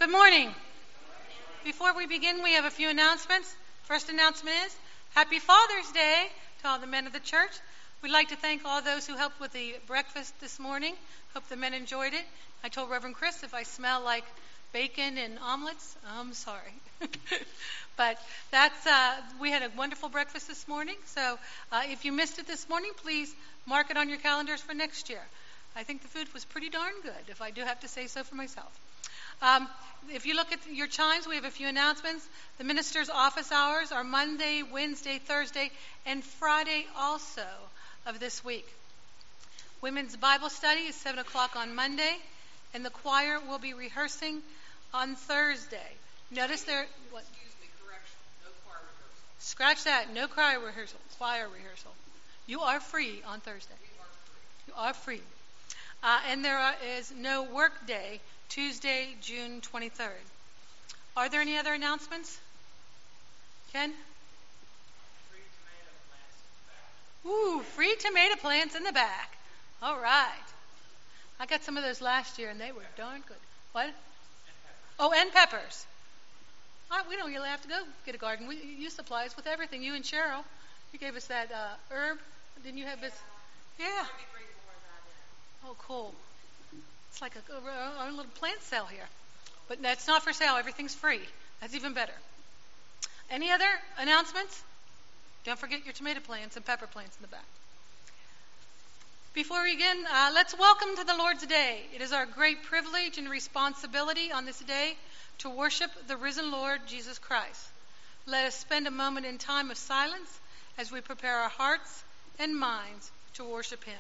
Good morning. Before we begin, we have a few announcements. First announcement is Happy Father's Day to all the men of the church. We'd like to thank all those who helped with the breakfast this morning. Hope the men enjoyed it. I told Reverend Chris if I smell like bacon and omelets, I'm sorry. But we had a wonderful breakfast this morning. So if you missed it this morning, please mark it on your calendars for next year. I think the food was pretty darn good, if I do have to say so for myself. If you look at your chimes, we have a few announcements. The minister's office hours are Monday, Wednesday, Thursday, and Friday also of this week. Women's Bible study is 7 o'clock on Monday, and the choir will be rehearsing on Thursday. Notice there... What? Excuse me, correction. No choir rehearsal. Scratch that. No choir rehearsal. Choir rehearsal. You are free on Thursday. You are free. And there is no work day Tuesday, June 23rd. Are there any other announcements? Ken? Free tomato plants in the back. Ooh, free tomato plants in the back. All right. I got some of those last year, and they were darn good. What? And peppers. We don't really have to go get a garden. You supply us with everything. You and Cheryl. You gave us that herb. Didn't you have this? Yeah. Oh, cool. It's like our little plant sale here. But that's not for sale. Everything's free. That's even better. Any other announcements? Don't forget your tomato plants and pepper plants in the back. Before we begin, let's welcome to the Lord's Day. It is our great privilege and responsibility on this day to worship the risen Lord Jesus Christ. Let us spend a moment in time of silence as we prepare our hearts and minds to worship Him.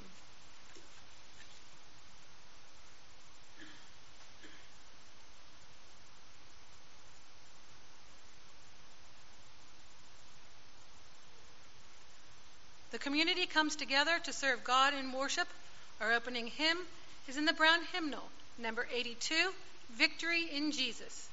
The community comes together to serve God in worship. Our opening hymn is in the Brown Hymnal, number 82, Victory in Jesus.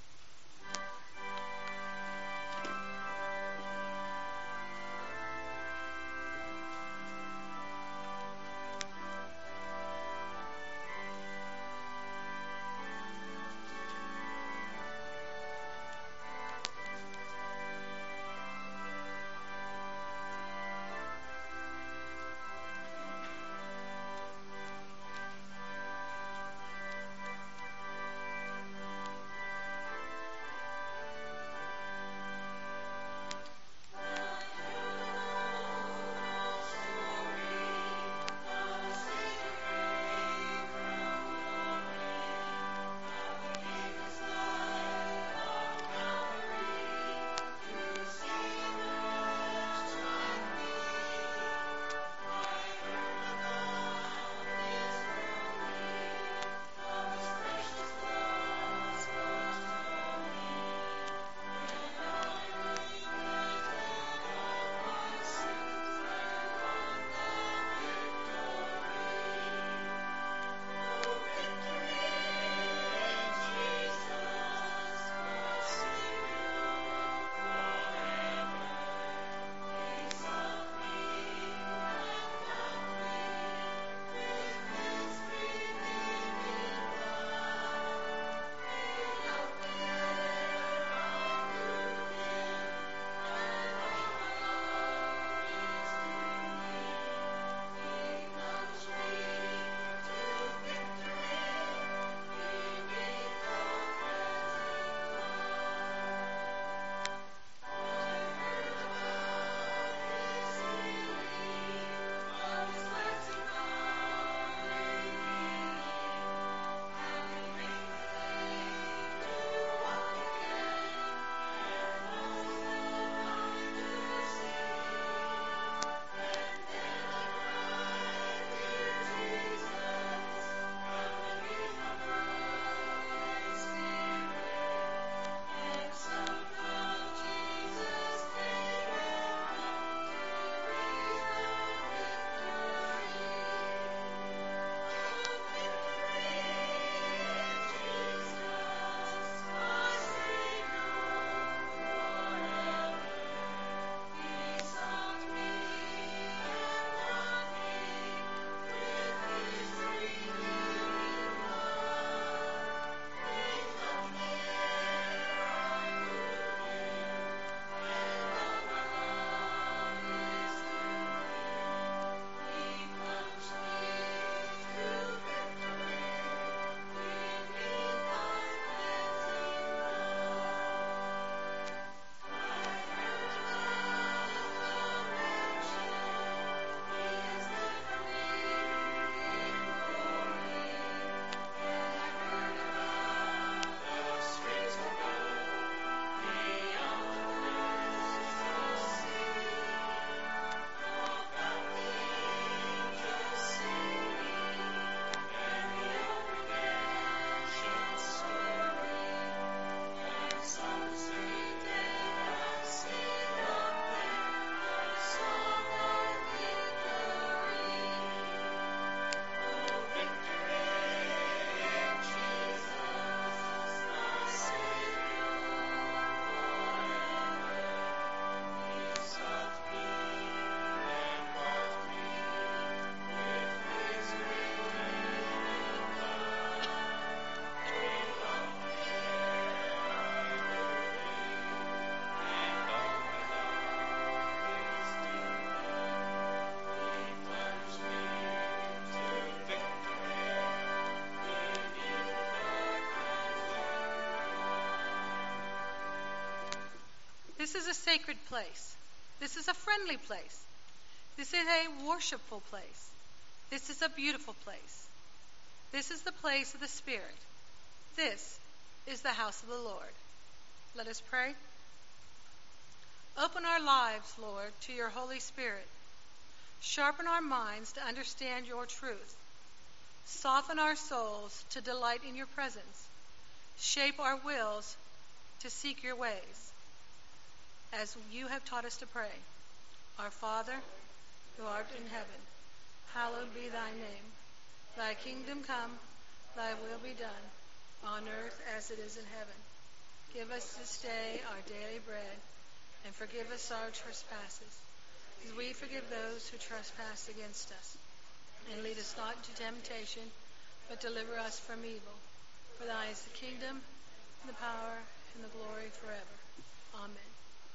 This is a sacred place. This is a friendly place. This is a worshipful place. This is a beautiful place. This is the place of the Spirit. This is the house of the Lord. Let us pray. Open our lives, Lord, to your Holy Spirit. Sharpen our minds to understand your truth. Soften our souls to delight in your presence. Shape our wills to seek your ways. As you have taught us to pray, our Father, who art in heaven, hallowed be thy name. Thy kingdom come, thy will be done, on earth as it is in heaven. Give us this day our daily bread, and forgive us our trespasses, as we forgive those who trespass against us. And lead us not into temptation, but deliver us from evil. For thine is the kingdom, and the power, and the glory forever. Amen.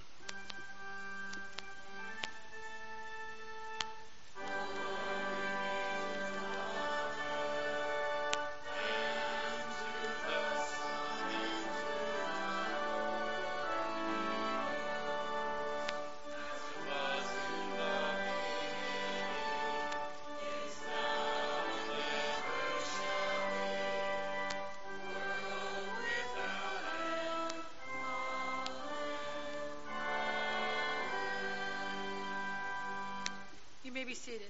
You may be seated.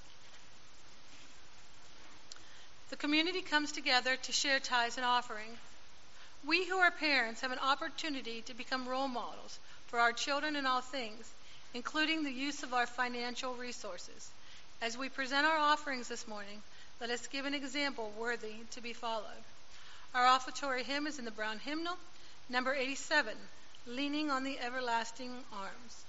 The community comes together to share tithes and offering. We who are parents have an opportunity to become role models for our children in all things, including the use of our financial resources. As we present our offerings this morning, let us give an example worthy to be followed. Our offertory hymn is in the Brown Hymnal, number 87, Leaning on the Everlasting Arms.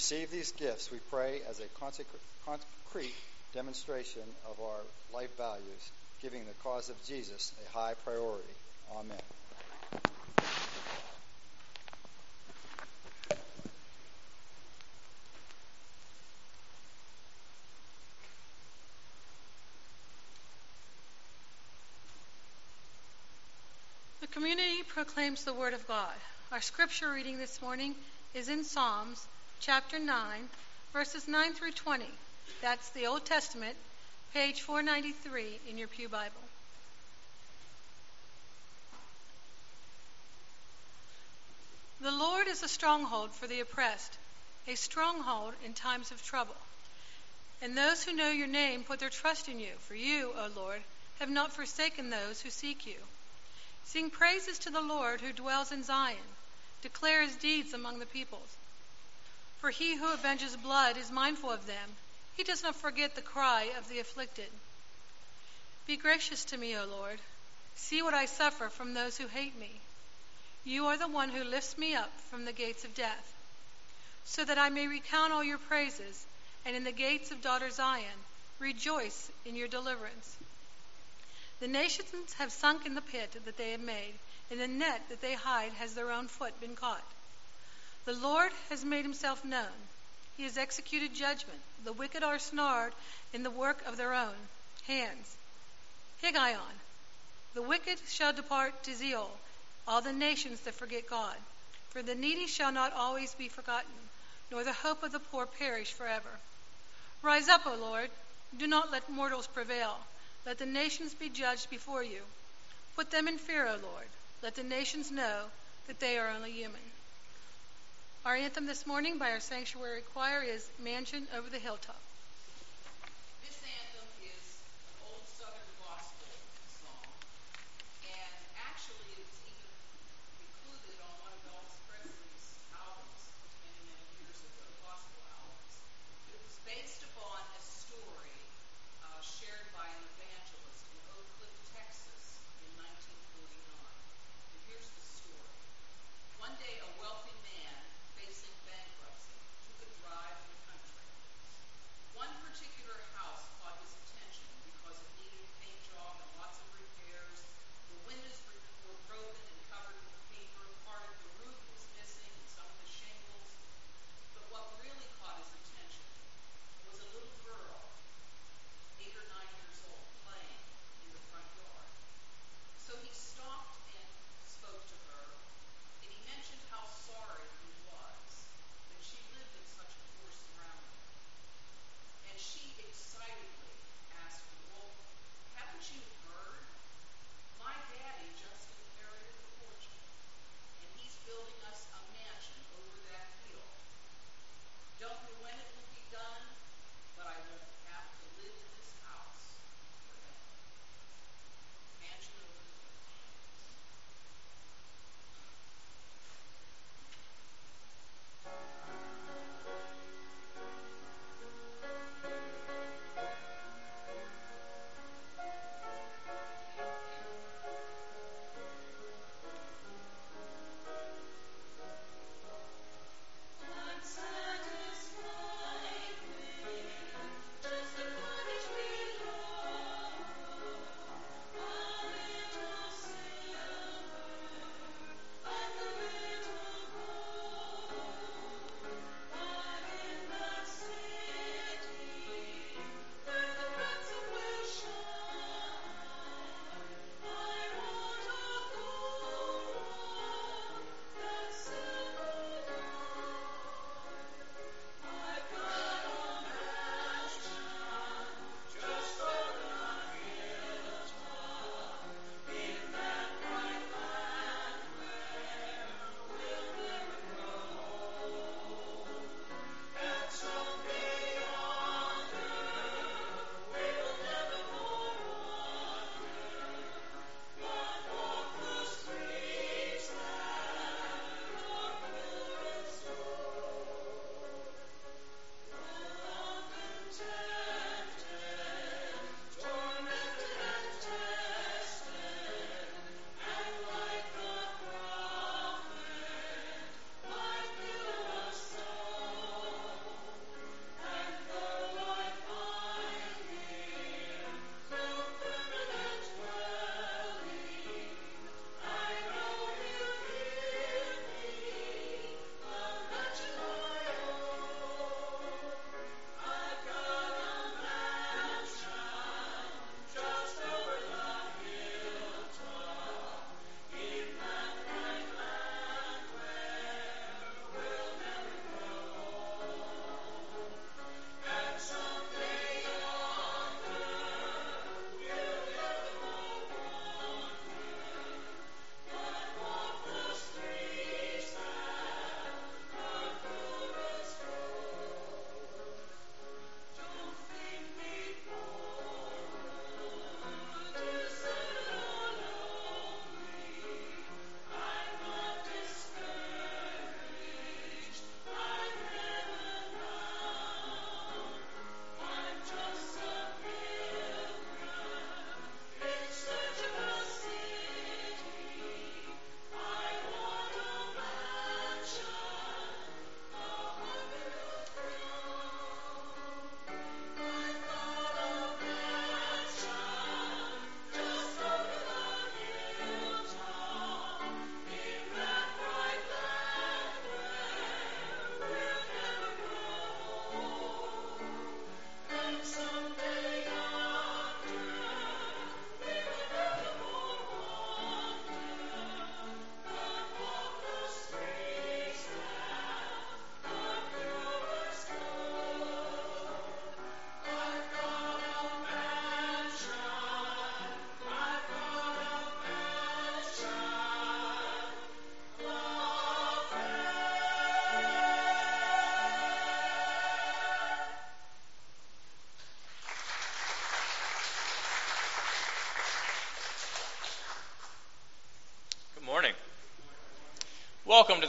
receive these gifts, we pray, as a concrete demonstration of our life values, giving the cause of Jesus a high priority. Amen. The community proclaims the Word of God. Our scripture reading this morning is in Psalms chapter 9, verses 9 through 20. That's the Old Testament, page 493 in your Pew Bible. The Lord is a stronghold for the oppressed, a stronghold in times of trouble. And those who know your name put their trust in you, for you, O Lord, have not forsaken those who seek you. Sing praises to the Lord who dwells in Zion. Declare his deeds among the peoples. For he who avenges blood is mindful of them. He does not forget the cry of the afflicted. Be gracious to me, O Lord. See what I suffer from those who hate me. You are the one who lifts me up from the gates of death, so that I may recount all your praises, and in the gates of daughter Zion rejoice in your deliverance. The nations have sunk in the pit that they have made. In the net that they hide has their own foot been caught. The Lord has made himself known. He has executed judgment. The wicked are snared in the work of their own hands. Higgaion. The wicked shall depart to Sheol, all the nations that forget God. For the needy shall not always be forgotten, nor the hope of the poor perish forever. Rise up, O Lord. Do not let mortals prevail. Let the nations be judged before you. Put them in fear, O Lord. Let the nations know that they are only human. Our anthem this morning by our sanctuary choir is Mansion Over the Hilltop. This anthem is an old Southern gospel song, and actually it was even included on one of Elvis Presley's albums many, many years ago, gospel albums. It was based upon a story shared by an evangelist in Oak Cliff, Texas in 1949. And here's the story. One day a wealthy man facing bankruptcy took a drive in the country.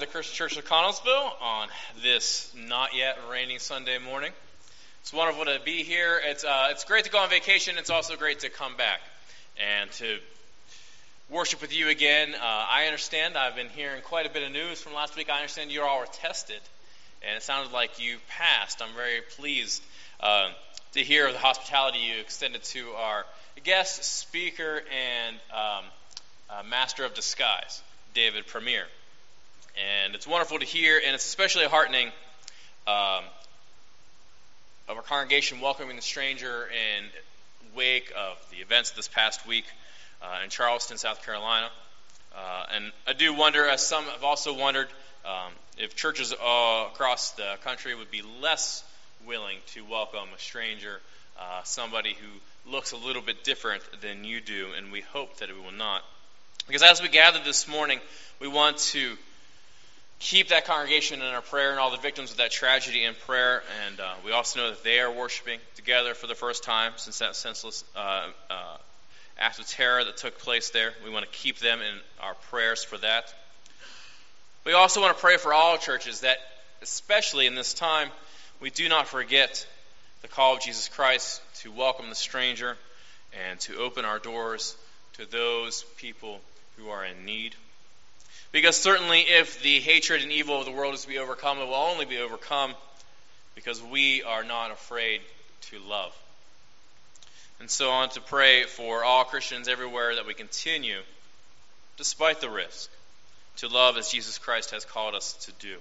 Christian Church of Connellsville on this not yet rainy Sunday morning. It's wonderful to be here. It's great to go on vacation. It's also great to come back and to worship with you again. I understand I've been hearing quite a bit of news from last week. I understand you all were tested, and it sounded like you passed. I'm very pleased to hear the hospitality you extended to our guest speaker and master of disguise, David Premier. And it's wonderful to hear, and it's especially heartening of our congregation welcoming the stranger in wake of the events of this past week in Charleston, South Carolina. And I do wonder, as some have also wondered, if churches across the country would be less willing to welcome a stranger, somebody who looks a little bit different than you do, and we hope that it will not. Because as we gather this morning, we want to keep that congregation in our prayer and all the victims of that tragedy in prayer, and we also know that they are worshiping together for the first time since that senseless act of terror that took place there. We want to keep them in our prayers for that. We also want to pray for all churches that, especially in this time, we do not forget the call of Jesus Christ to welcome the stranger and to open our doors to those people who are in need. Because certainly if the hatred and evil of the world is to be overcome, it will only be overcome because we are not afraid to love. And so I want to pray for all Christians everywhere that we continue, despite the risk, to love as Jesus Christ has called us to do.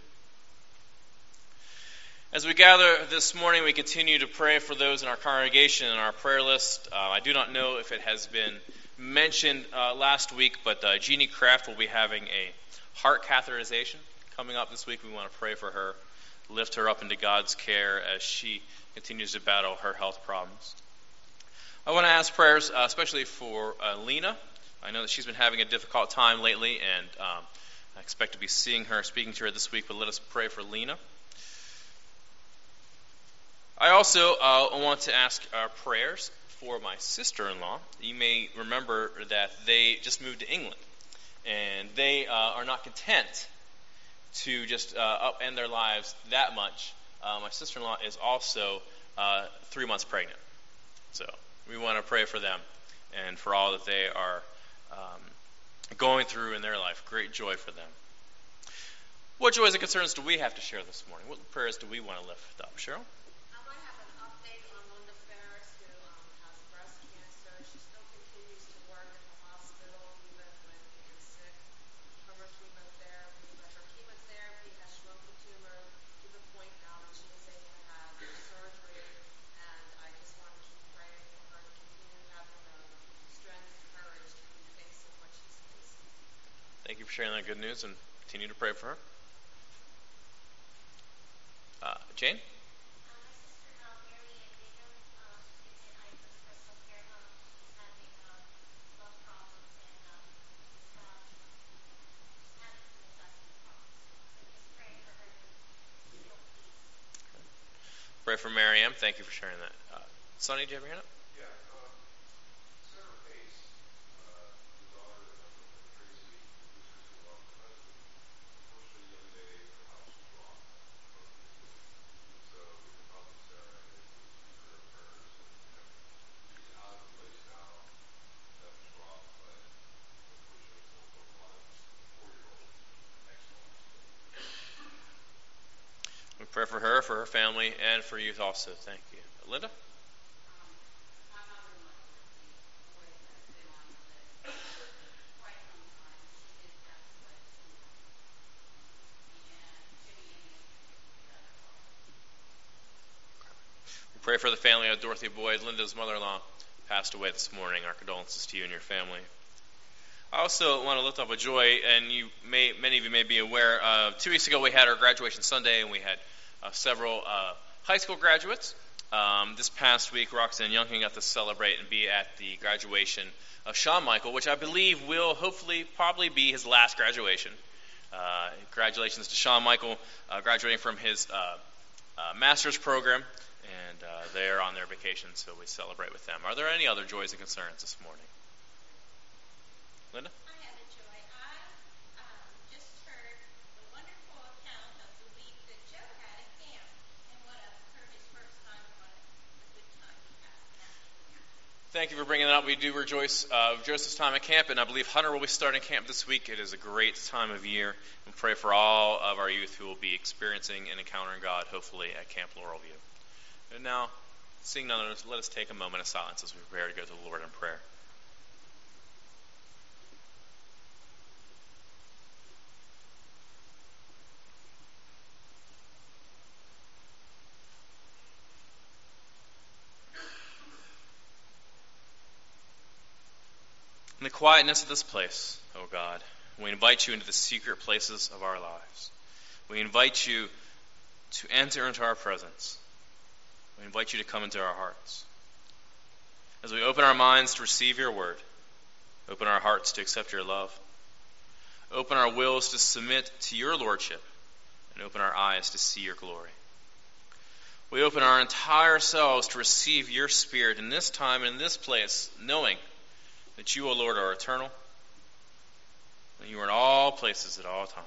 As we gather this morning, we continue to pray for those in our congregation and our prayer list. I do not know if it has been mentioned last week, but Jeannie Kraft will be having a heart catheterization coming up this week. We want to pray for her, lift her up into God's care as she continues to battle her health problems. I want to ask prayers, especially for Lena. I know that she's been having a difficult time lately, and I expect to be speaking to her this week, but let us pray for Lena. I also want to ask prayers for my sister-in-law. You may remember that they just moved to England, and they are not content to just upend their lives that much. My sister-in-law is also 3 months pregnant, so we want to pray for them and for all that they are going through in their life. Great joy for them. What joys and concerns do we have to share this morning? What prayers do we want to lift up? Cheryl? Thank you for sharing that good news, and continue to pray for her. Jane? My sister, Mary Ann Bingham, is in Ivan's Personal Care Home. She's having love problems and just having some adjustment problems. So just praying for her to feel peace. Pray for Mary Ann. Thank you for sharing that. Sonny, do you have your hand up? Pray for her family, and for youth also. Thank you. Linda? My mother-in-law, Dorothy Boyd, has been on the list for quite some time. She did pass away. And Jimmy and Andrew, the other. We pray for the family of Dorothy Boyd. Linda's mother-in-law passed away this morning. Our condolences to you and your family. I also want to lift up a joy, and many of you may be aware, 2 weeks ago we had our graduation Sunday, and we had several high school graduates. This past week, Roxanne Youngkin got to celebrate and be at the graduation of Sean Michael, which I believe will hopefully probably be his last graduation. Congratulations to Sean Michael graduating from his master's program, and they're on their vacation, so we celebrate with them. Are there any other joys and concerns this morning? Linda? I have a joy. I just heard the wonderful Thank you for bringing it up. We do rejoice this time at camp, and I believe Hunter will be starting camp this week. It is a great time of year. We pray for all of our youth who will be experiencing and encountering God, hopefully, at Camp Laurelview. And now, seeing none of us, let us take a moment of silence as we prepare to go to the Lord in prayer. In the quietness of this place, O God, we invite you into the secret places of our lives. We invite you to enter into our presence. We invite you to come into our hearts. As we open our minds to receive your word, open our hearts to accept your love, open our wills to submit to your lordship, and open our eyes to see your glory. We open our entire selves to receive your Spirit in this time and in this place, knowing that you, O Lord, are eternal, and you are in all places at all times.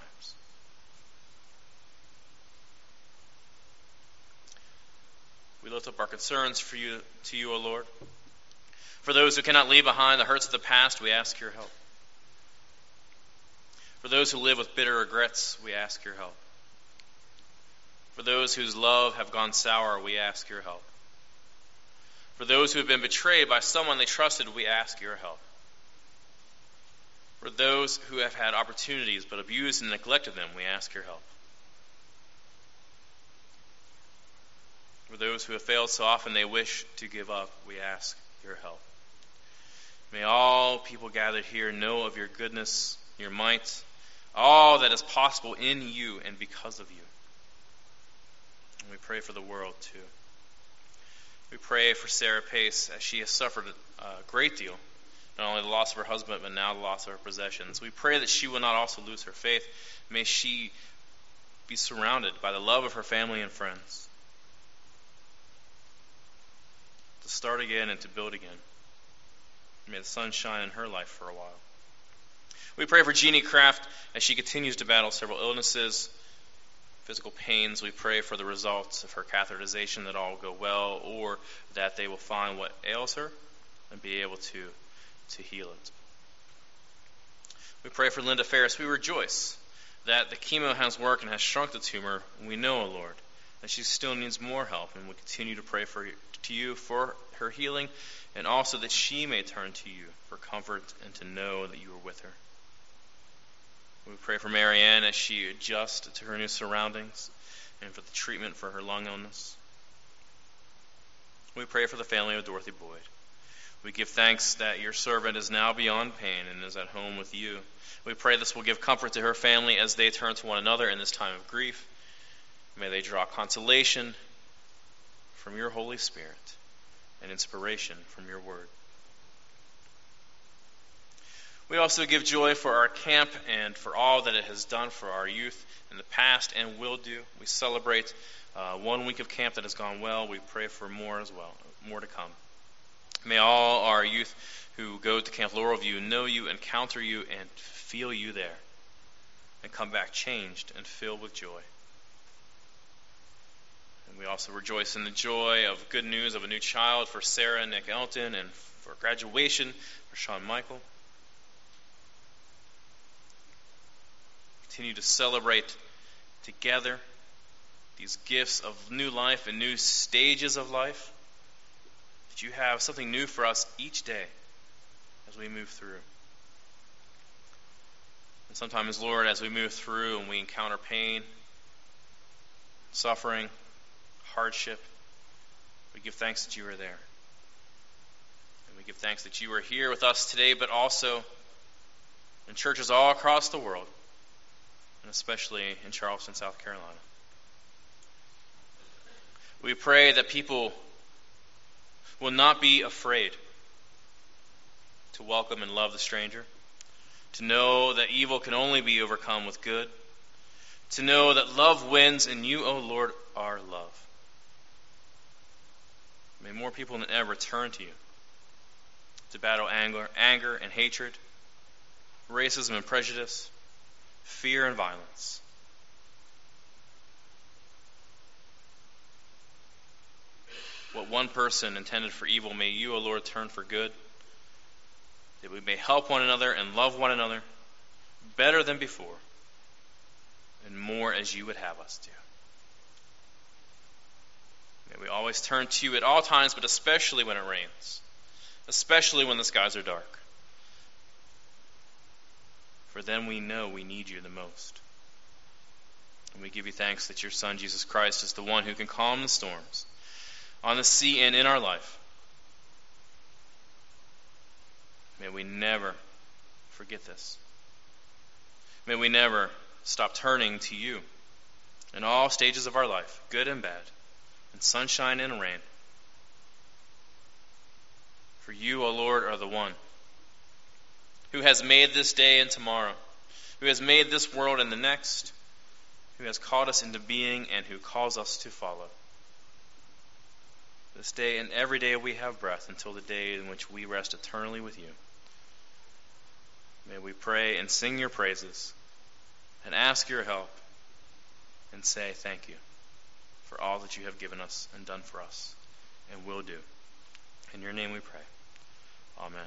We lift up our concerns to you, O Lord. For those who cannot leave behind the hurts of the past, we ask your help. For those who live with bitter regrets, we ask your help. For those whose love have gone sour, we ask your help. For those who have been betrayed by someone they trusted, we ask your help. For those who have had opportunities but abused and neglected them, we ask your help. For those who have failed so often they wish to give up, we ask your help. May all people gathered here know of your goodness, your might, all that is possible in you and because of you. And we pray for the world too. We pray for Sarah Pace as she has suffered a great deal, not only the loss of her husband, but now the loss of her possessions. We pray that she will not also lose her faith. May she be surrounded by the love of her family and friends, to start again and to build again. May the sun shine in her life for a while. We pray for Jeannie Kraft as she continues to battle several illnesses, physical pains. We pray for the results of her catheterization, that all go well, or that they will find what ails her and be able to heal it. We pray for Linda Ferris. We rejoice that the chemo has worked and has shrunk the tumor. We know, O Lord, that she still needs more help, and we continue to pray to you for her healing, and also that she may turn to you for comfort and to know that you are with her. We pray for Marianne as she adjusts to her new surroundings and for the treatment for her lung illness. We pray for the family of Dorothy Boyd. We give thanks that your servant is now beyond pain and is at home with you. We pray this will give comfort to her family as they turn to one another in this time of grief. May they draw consolation from your Holy Spirit and inspiration from your word. We also give joy for our camp and for all that it has done for our youth in the past and will do. We celebrate 1 week of camp that has gone well. We pray for more as well, more to come. May all our youth who go to Camp Laurelview know you, encounter you, and feel you there, and come back changed and filled with joy. And we also rejoice in the joy of good news of a new child for Sarah and Nick Elton, and for graduation for Sean Michael. Continue to celebrate together these gifts of new life and new stages of life, that you have something new for us each day as we move through. And sometimes, Lord, as we move through and we encounter pain, suffering, hardship, we give thanks that you are there. And we give thanks that you are here with us today, but also in churches all across the world, and especially in Charleston, South Carolina. We pray that people will not be afraid to welcome and love the stranger, to know that evil can only be overcome with good, to know that love wins, and you, O Lord, are love. May more people than ever turn to you to battle anger and hatred, racism and prejudice, fear and violence. What one person intended for evil, may you, O Lord, turn for good, that we may help one another and love one another better than before, and more as you would have us do. May we always turn to you at all times, but especially when it rains, especially when the skies are dark. For then we know we need you the most. And we give you thanks that your Son, Jesus Christ, is the one who can calm the storms on the sea and in our life. May we never forget this. May we never stop turning to you in all stages of our life, good and bad, in sunshine and rain. For you, O Lord, are the one who has made this day and tomorrow, who has made this world and the next, who has called us into being and who calls us to follow. This day and every day we have breath until the day in which we rest eternally with you. May we pray and sing your praises and ask your help and say thank you for all that you have given us and done for us and will do. In your name we pray. Amen.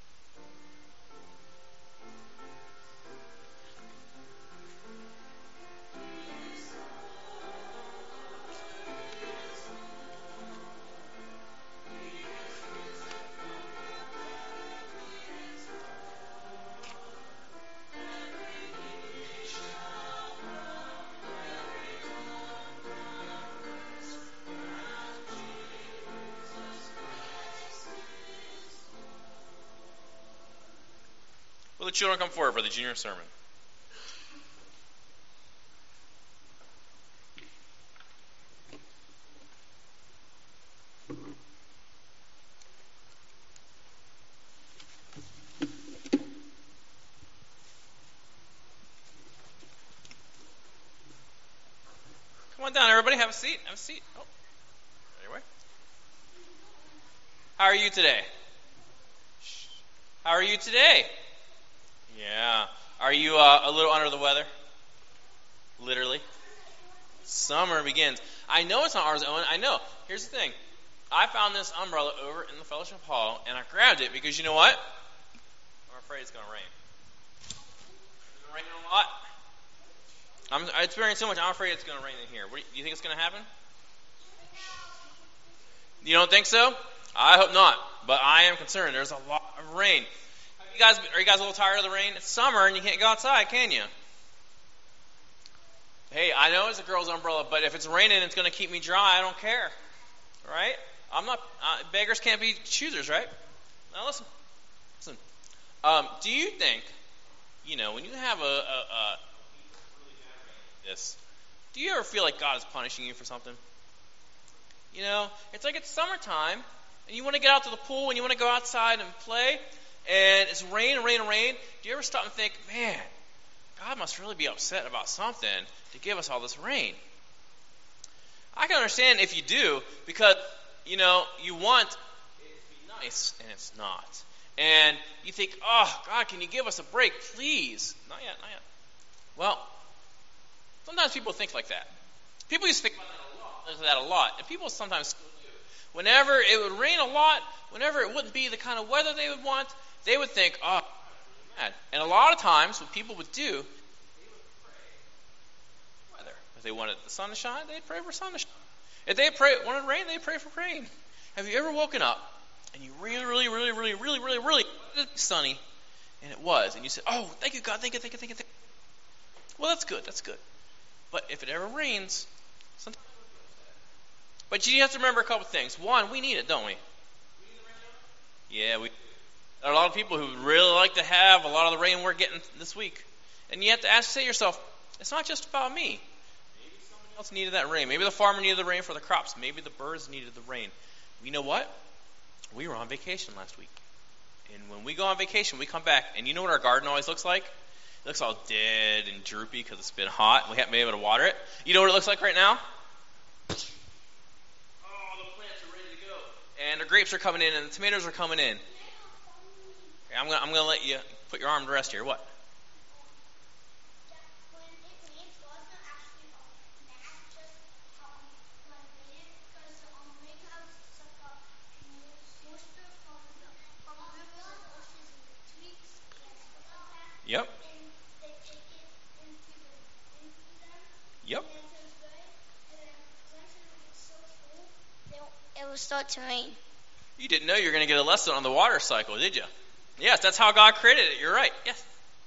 Will the children come forward for the junior sermon? Come on down, everybody. Have a seat. Have a seat. Oh, anyway. How are you today? How are you today? Yeah. Are you a little under the weather? Literally. Summer begins. I know it's not ours, Owen. I know. Here's the thing. I found this umbrella over in the fellowship hall, and I grabbed it because you know what? I'm afraid it's going to rain. It's going to rain a lot. It's raining so much, I'm afraid it's going to rain in here. Do you think it's going to happen? You don't think so? I hope not. But I am concerned. There's a lot of rain. Are you guys a little tired of the rain? It's summer and you can't go outside, can you? Hey, I know it's a girl's umbrella, but if it's raining, it's going to keep me dry. I don't care. Right? I'm not. Beggars can't be choosers, right? Now listen. Do you think, when you have a this, do you ever feel like God is punishing you for something? It's like it's summertime, and you want to get out to the pool, and you want to go outside and play, and it's rain. Do you ever stop and think, man, God must really be upset about something to give us all this rain? I can understand if you do, because, you want it to be nice, and it's not. And you think, oh, God, can you give us a break, please? Not yet. Well, sometimes people think like that. People used to think about that a lot. And people sometimes still do. Whenever it would rain a lot, whenever it wouldn't be the kind of weather they would want, they would think, oh, I'm really mad. And a lot of times what people would do, they would pray for weather. If they wanted the sun to shine, they'd pray for sun to shine. If they wanted rain, they'd pray for rain. Have you ever woken up and you really wanted it to be sunny, and it was, and you said, oh, thank you, God, thank you. Well, that's good. But if it ever rains, sometimes. But you have to remember a couple things. One, we need it, don't we? Yeah, we do. There are a lot of people who would really like to have a lot of the rain we're getting this week. And you have to say to yourself, it's not just about me. Maybe somebody else needed that rain. Maybe the farmer needed the rain for the crops. Maybe the birds needed the rain. You know what? We were on vacation last week. And when we go on vacation, we come back. And you know what our garden always looks like? It looks all dead and droopy because it's been hot and we haven't been able to water it. You know what it looks like right now? Oh, the plants are ready to go. And the grapes are coming in and the tomatoes are coming in. Okay, I'm gonna let you put your arm to rest here. What? start to rain. You didn't know you were going to get a lesson on the water cycle, did you? Yes, that's how God created it. You're right. Yes.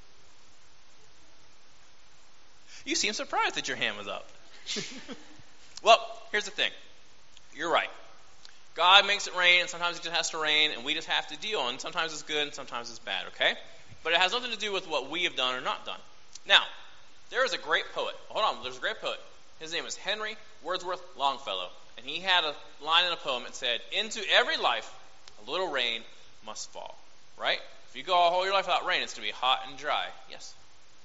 You seem surprised that your hand was up. Well, here's the thing. You're right. God makes it rain, and sometimes it just has to rain, and we just have to deal. And sometimes it's good, and sometimes it's bad, okay? But it has nothing to do with what we have done or not done. Now, there is a great poet. Hold on, there's a great poet. His name is Henry Wordsworth Longfellow. And he had a line in a poem that said, "Into every life, a little rain must fall." Right? If you go a whole your life without rain, it's going to be hot and dry. Yes?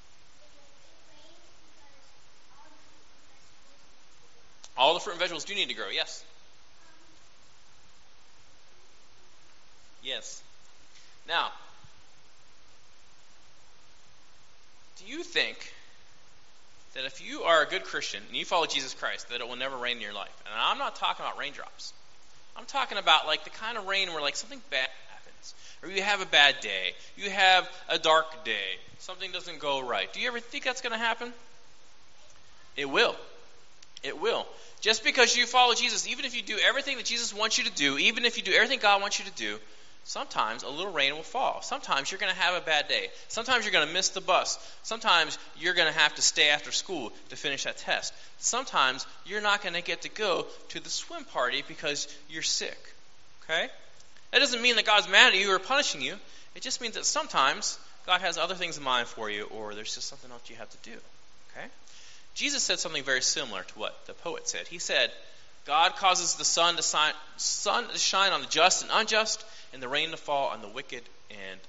All the fruit and vegetables do need to grow. Yes? Yes. Now, do you think that if you are a good Christian and you follow Jesus Christ, that it will never rain in your life? And I'm not talking about raindrops. I'm talking about like the kind of rain where like something bad happens, or you have a bad day, you have a dark day, something doesn't go right. Do you ever think that's going to happen? It will. It will. Just because you follow Jesus, even if you do everything that Jesus wants you to do, even if you do everything God wants you to do, sometimes a little rain will fall. Sometimes you're going to have a bad day. Sometimes you're going to miss the bus. Sometimes you're going to have to stay after school to finish that test. Sometimes you're not going to get to go to the swim party because you're sick. Okay? That doesn't mean that God's mad at you or punishing you. It just means that sometimes God has other things in mind for you, or there's just something else you have to do. Okay? Jesus said something very similar to what the poet said. He said, God causes the sun to shine on the just and unjust, and the rain to fall on the wicked and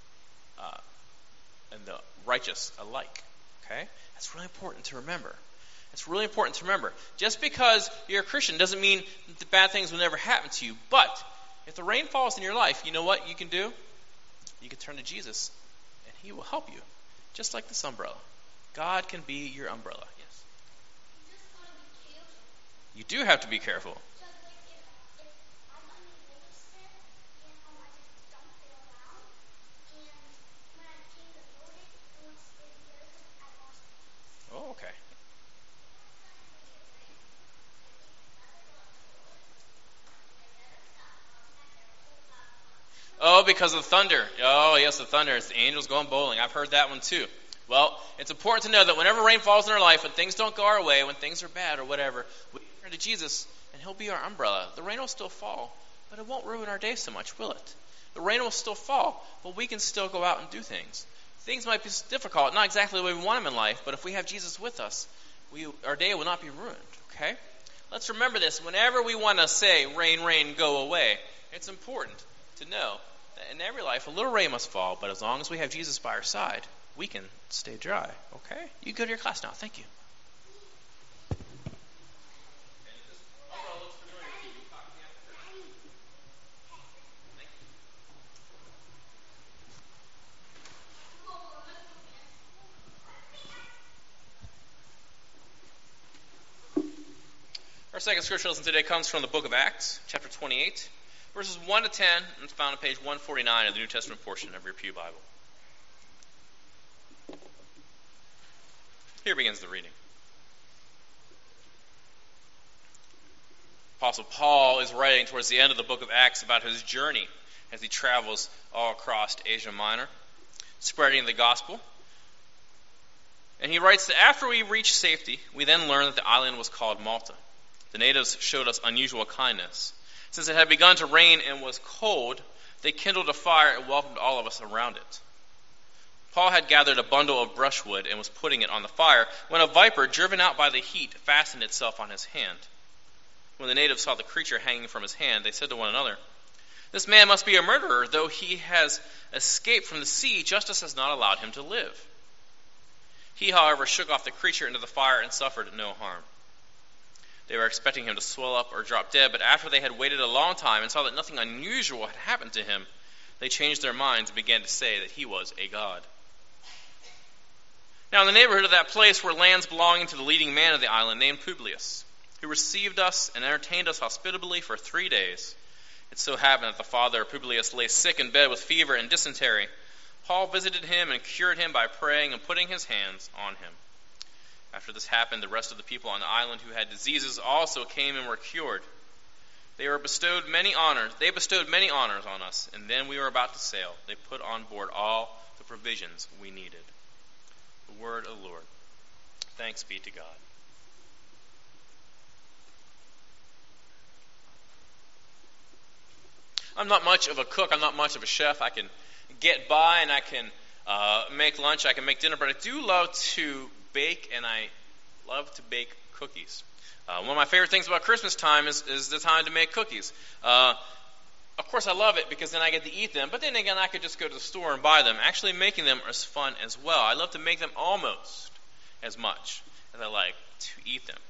the righteous alike. Okay? That's really important to remember. It's really important to remember. Just because you're a Christian doesn't mean that the bad things will never happen to you. But if the rain falls in your life, you know what you can do? You can turn to Jesus, and He will help you. Just like this umbrella. God can be your umbrella. Yes. You just gotta be careful. You do have to be careful. So like if I got any register and I just dumped it around, and when I came to load it, it was in here because I lost it. Oh, okay. Oh, because of the thunder. Oh, yes, the thunder. It's the angels going bowling. I've heard that one too. Well, it's important to know that whenever rain falls in our life, when things don't go our way, when things are bad or whatever, we turn to Jesus and He'll be our umbrella. The rain will still fall, but it won't ruin our day so much, will it? The rain will still fall, but we can still go out and do things. Things might be difficult, not exactly the way we want them in life, but if we have Jesus with us, our day will not be ruined, okay? Let's remember this. Whenever we want to say, rain, rain, go away, it's important to know that in every life, a little rain must fall, but as long as we have Jesus by our side, we can stay dry, okay? You go to your class now. Thank you. Our second scripture lesson today comes from the book of Acts, chapter 28, verses 1 to 10, and it's found on page 149 of the New Testament portion of your Pew Bible. Here begins the reading. Apostle Paul is writing towards the end of the book of Acts about his journey as he travels all across Asia Minor, spreading the gospel. And he writes that after we reached safety, we then learned that the island was called Malta. The natives showed us unusual kindness. Since it had begun to rain and was cold, they kindled a fire and welcomed all of us around it. Paul had gathered a bundle of brushwood and was putting it on the fire when a viper, driven out by the heat, fastened itself on his hand. When the natives saw the creature hanging from his hand, they said to one another, "This man must be a murderer, though he has escaped from the sea, justice has not allowed him to live." He, however, shook off the creature into the fire and suffered no harm. They were expecting him to swell up or drop dead, but after they had waited a long time and saw that nothing unusual had happened to him, they changed their minds and began to say that he was a god. Now in the neighborhood of that place were lands belonging to the leading man of the island, named Publius, who received us and entertained us hospitably for 3 days. It so happened that the father of Publius lay sick in bed with fever and dysentery. Paul visited him and cured him by praying and putting his hands on him. After this happened, the rest of the people on the island who had diseases also came and were cured. They bestowed many honors on us, and then we were about to sail. They put on board all the provisions we needed. The word of the Lord. Thanks be to God. I'm not much of a cook. I'm not much of a chef. I can get by and I can make lunch. I can make dinner. But I do love to bake, and I love to bake cookies. One of my favorite things about Christmas time is the time to make cookies. Of course, I love it because then I get to eat them. But then again, I could just go to the store and buy them. Actually, making them is fun as well. I love to make them almost as much as I like to eat them.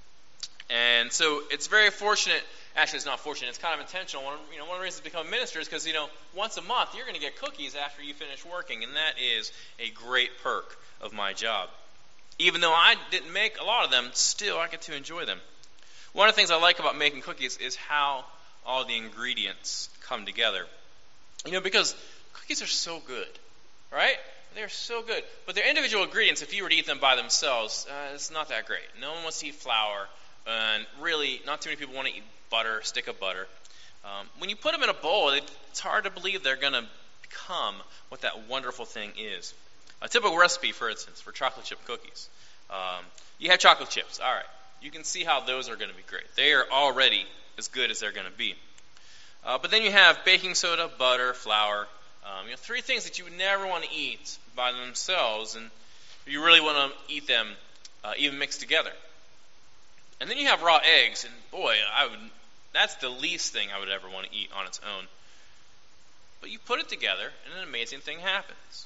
And so it's very fortunate. Actually, it's not fortunate. It's kind of intentional. One of the reasons to become a minister is because, once a month you're going to get cookies after you finish working, and that is a great perk of my job. Even though I didn't make a lot of them, still I get to enjoy them. One of the things I like about making cookies is how all the ingredients come together. Because cookies are so good, right? They're so good. But their individual ingredients, if you were to eat them by themselves, it's not that great. No one wants to eat flour, and really not too many people want to eat butter, stick of butter. When you put them in a bowl, it's hard to believe they're going to become what that wonderful thing is. A typical recipe, for instance, for chocolate chip cookies. You have chocolate chips. All right. You can see how those are going to be great. They are already as good as they're going to be. But then you have baking soda, butter, flour. Three things that you would never want to eat by themselves, and you really want to eat them even mixed together. And then you have raw eggs, and boy, that's the least thing I would ever want to eat on its own. But you put it together, and an amazing thing happens.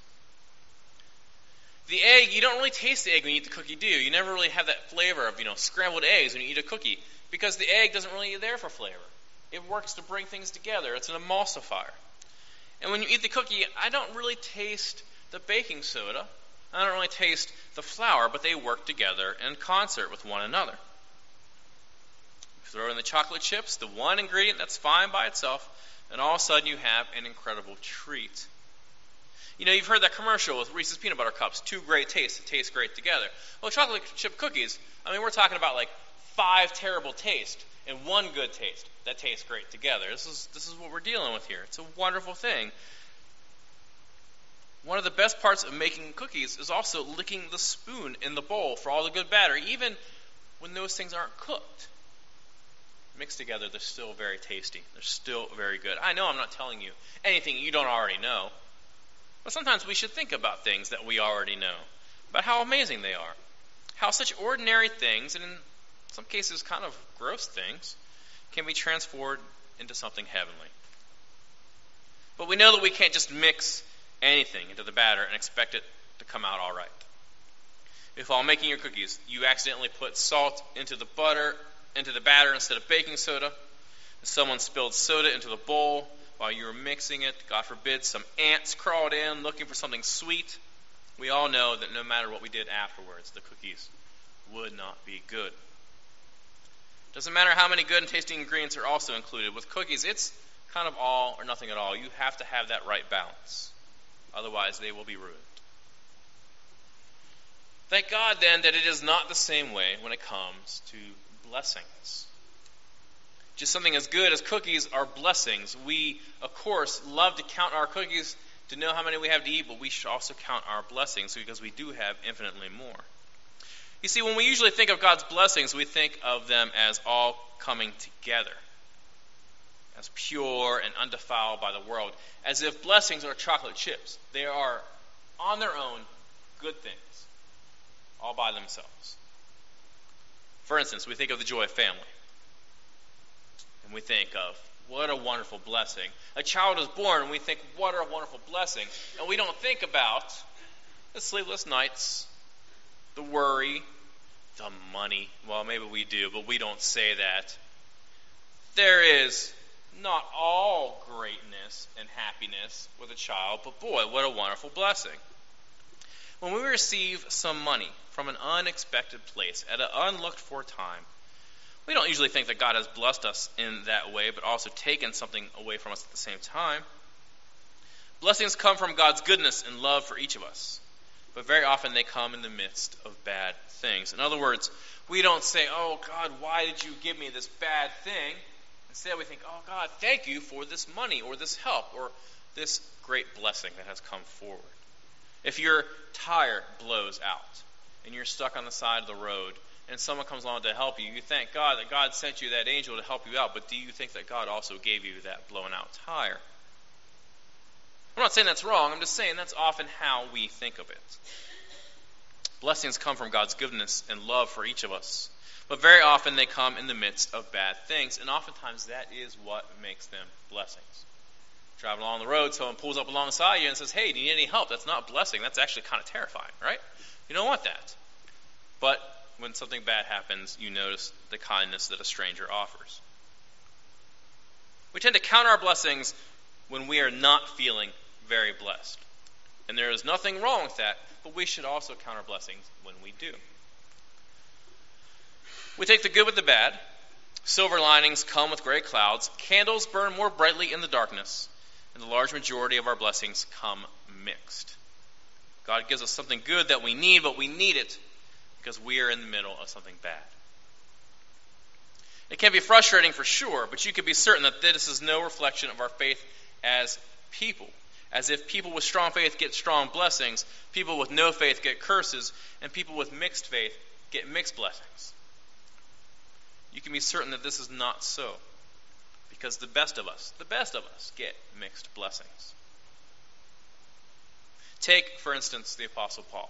The egg, you don't really taste the egg when you eat the cookie, do you? You never really have that flavor of, scrambled eggs when you eat a cookie, because the egg doesn't really there for flavor. It works to bring things together. It's an emulsifier. And when you eat the cookie, I don't really taste the baking soda. I don't really taste the flour, but they work together in concert with one another. You throw in the chocolate chips, the one ingredient that's fine by itself, and all of a sudden you have an incredible treat. You've heard that commercial with Reese's Peanut Butter Cups, two great tastes that taste great together. Well, chocolate chip cookies, we're talking about like 5 terrible tastes and 1 good taste that tastes great together. This is what we're dealing with here. It's a wonderful thing. One of the best parts of making cookies is also licking the spoon in the bowl for all the good batter, even when those things aren't cooked. Mixed together, they're still very tasty. They're still very good. I know I'm not telling you anything you don't already know. But sometimes we should think about things that we already know, about how amazing they are, how such ordinary things, and in some cases kind of gross things, can be transformed into something heavenly. But we know that we can't just mix anything into the batter and expect it to come out all right. If while making your cookies, you accidentally put salt into the batter instead of baking soda, and someone spilled soda into the bowl while you were mixing it, God forbid, some ants crawled in looking for something sweet, we all know that no matter what we did afterwards, the cookies would not be good. Doesn't matter how many good and tasty ingredients are also included. With cookies, it's kind of all or nothing at all. You have to have that right balance. Otherwise, they will be ruined. Thank God, then, that it is not the same way when it comes to blessings. Just something as good as cookies are blessings. We, of course, love to count our cookies to know how many we have to eat, but we should also count our blessings because we do have infinitely more. You see, when we usually think of God's blessings, we think of them as all coming together, as pure and undefiled by the world, as if blessings are chocolate chips. They are, on their own, good things, all by themselves. For instance, we think of the joy of family. And we think of, what a wonderful blessing. A child is born, and we think, what a wonderful blessing. And we don't think about the sleepless nights, the worry, the money. Well, maybe we do, but we don't say that. There is not all greatness and happiness with a child, but boy, what a wonderful blessing. When we receive some money from an unexpected place at an unlooked-for time, we don't usually think that God has blessed us in that way, but also taken something away from us at the same time. Blessings come from God's goodness and love for each of us, but very often they come in the midst of bad things. In other words, we don't say, oh God, why did you give me this bad thing? Instead, we think, oh, God, thank you for this money or this help or this great blessing that has come forward. If your tire blows out and you're stuck on the side of the road and someone comes along to help you, you thank God that God sent you that angel to help you out, but do you think that God also gave you that blown out tire? I'm not saying that's wrong, I'm just saying that's often how we think of it. Blessings come from God's goodness and love for each of us, but very often they come in the midst of bad things, and oftentimes that is what makes them blessings. Driving along the road, someone pulls up alongside you and says, hey, do you need any help? That's not a blessing. That's actually kind of terrifying, right? You don't want that. But when something bad happens, you notice the kindness that a stranger offers. We tend to count our blessings when we are not feeling very blessed. And there is nothing wrong with that, but we should also count our blessings when we do. We take the good with the bad. Silver linings come with gray clouds. Candles burn more brightly in the darkness. And the large majority of our blessings come mixed. God gives us something good that we need, but we need it because we are in the middle of something bad. It can be frustrating for sure, but you can be certain that this is no reflection of our faith as people. As if people with strong faith get strong blessings, people with no faith get curses, and people with mixed faith get mixed blessings. You can be certain that this is not so, because the best of us get mixed blessings. Take, for instance, the Apostle Paul.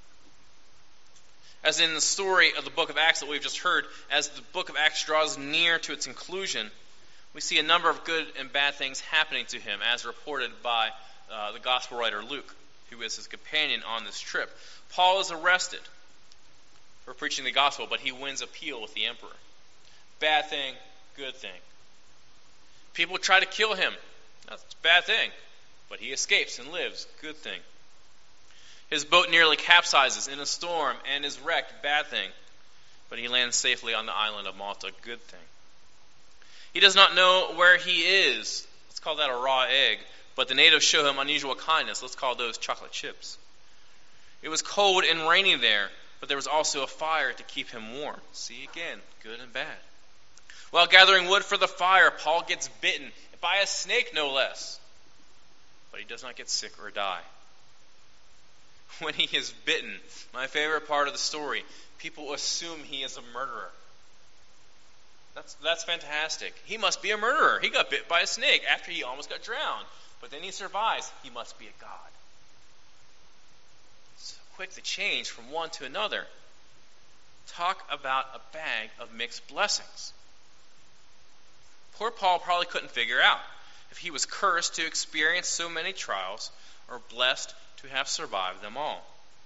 As in the story of the book of Acts that we've just heard, as the book of Acts draws near to its conclusion, we see a number of good and bad things happening to him, as reported by the gospel writer Luke, who is his companion on this trip. Paul is arrested for preaching the gospel, but he wins appeal with the emperor. Bad thing, good thing. People try to kill him. That's a bad thing. But he escapes and lives. Good thing. His boat nearly capsizes in a storm and is wrecked. Bad thing. But he lands safely on the island of Malta. Good thing. He does not know where he is. Let's call that a raw egg. But the natives show him unusual kindness. Let's call those chocolate chips. It was cold and rainy there, but there was also a fire to keep him warm. See again, good and bad. While gathering wood for the fire, Paul gets bitten by a snake, no less. But he does not get sick or die. When he is bitten, my favorite part of the story, people assume he is a murderer. That's fantastic. He must be a murderer. He got bit by a snake after he almost got drowned. But then he survives. He must be a god. So quick to change from one to another. Talk about a bag of mixed blessings. Poor Paul probably couldn't figure out if he was cursed to experience so many trials or blessed to have survived them all.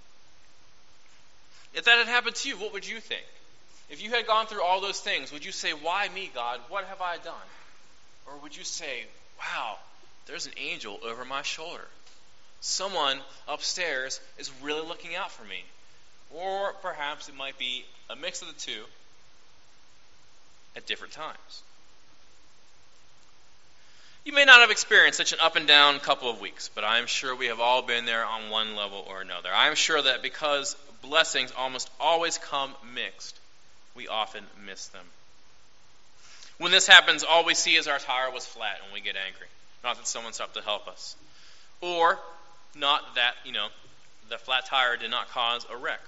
If that had happened to you, what would you think? If you had gone through all those things, would you say, why me, God? What have I done? Or would you say, wow, there's an angel over my shoulder. Someone upstairs is really looking out for me. Or perhaps it might be a mix of the two at different times. You may not have experienced such an up and down couple of weeks, but I am sure we have all been there on one level or another. I am sure that because blessings almost always come mixed, we often miss them. When this happens, all we see is our tire was flat and we get angry. Not that someone stopped to help us. Or not that, the flat tire did not cause a wreck.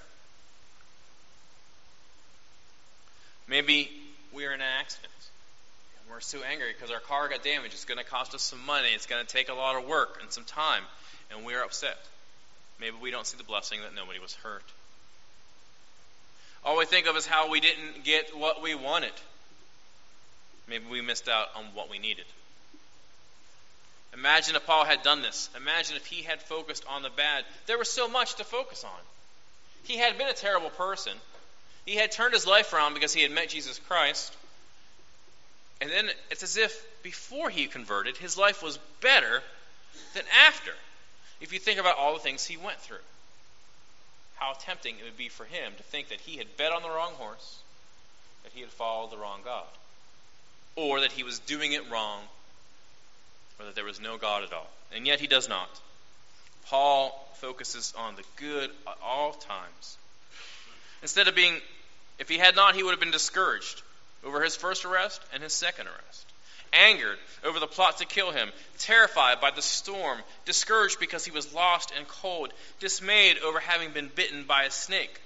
Maybe we are in an accident. And we're so angry because our car got damaged. It's going to cost us some money. It's going to take a lot of work and some time. And we are upset. Maybe we don't see the blessing that nobody was hurt. All we think of is how we didn't get what we wanted. Maybe we missed out on what we needed. Imagine if Paul had done this. Imagine if he had focused on the bad. There was so much to focus on. He had been a terrible person. He had turned his life around because he had met Jesus Christ. And then it's as if before he converted, his life was better than after. If you think about all the things he went through. How tempting it would be for him to think that he had bet on the wrong horse, that he had followed the wrong God, or that he was doing it wrong, or that there was no God at all. And yet he does not. Paul focuses on the good at all times. Instead of if he had not, he would have been discouraged over his first arrest and his second arrest. angered over the plot to kill him, terrified by the storm, discouraged because he was lost and cold, dismayed over having been bitten by a snake.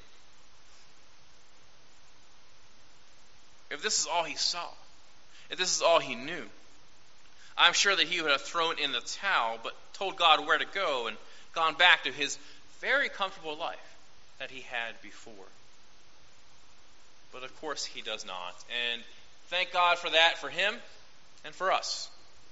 If this is all he saw, if this is all he knew, I'm sure that he would have thrown in the towel, but told God where to go and gone back to his very comfortable life that he had before. But of course he does not. And thank God for that, for him and for us.